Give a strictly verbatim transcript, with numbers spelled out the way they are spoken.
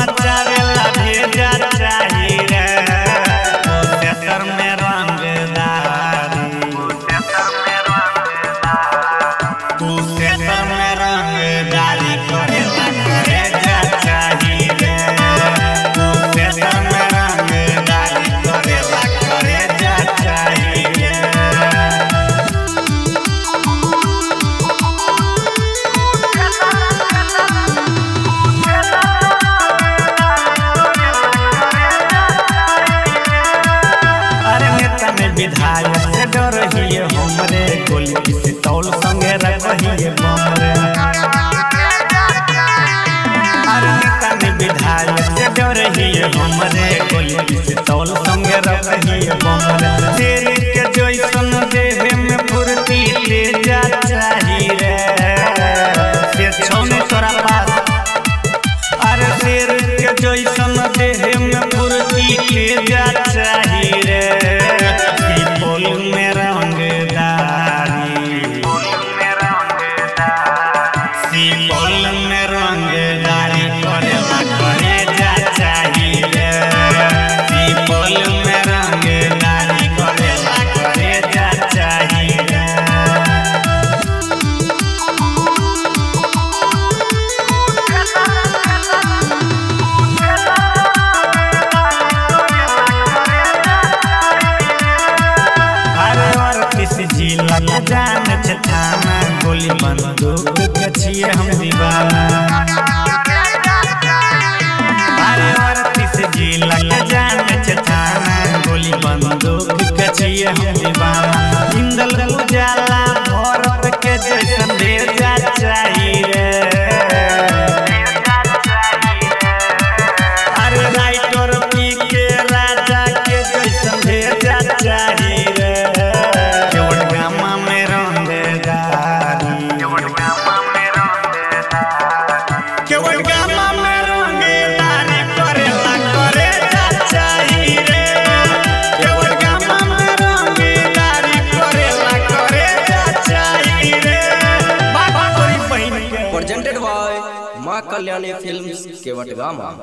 मचावेला भेजा चाही रे प्रोसेसर में रंगदारी प्रोसेसर में रंगदारी करेला भेजा चाही रे प्रोसेसर में रंगदारी करेला भेजा चाही रे। विधायक से डर ही हमरे गोली पिस्तौल संगे रखिए बमरे अरे नेता ने विधायक से डर ही हमरे गोली पिस्तौल संगे रखिए बमरे शेर के जैसन देह में फुर्ती तेजा चाही रे से छौनी तोरा पास अरे शेर के जैसन देह में फुर्ती तेजा चाही रे में रंगदारी सिंबल में रंगदारी करेला भेजा चाही रे सिंबल में रंगदारी करेला भेजा चाही रे। जिला न जान थाना गोली बंदूक के छिए हम दीवाना अरे अड़तीस जिला न जान थाना गोली बंदूक के छिए हम दीवाना इंदल उजाला भरत के जैसन भेजा चाही रे अरे राइटर पी के राजा के जैसन भेजा चाही रे केवल गामा में रंगदारी करेला करेजा चाही रे केवल गामा में रंगदारी करेला करेजा चाही रे बाबा तोरी बहिन के प्रेजेंटेड बाय मां कल्याणी फिल्म्स केवट गामा।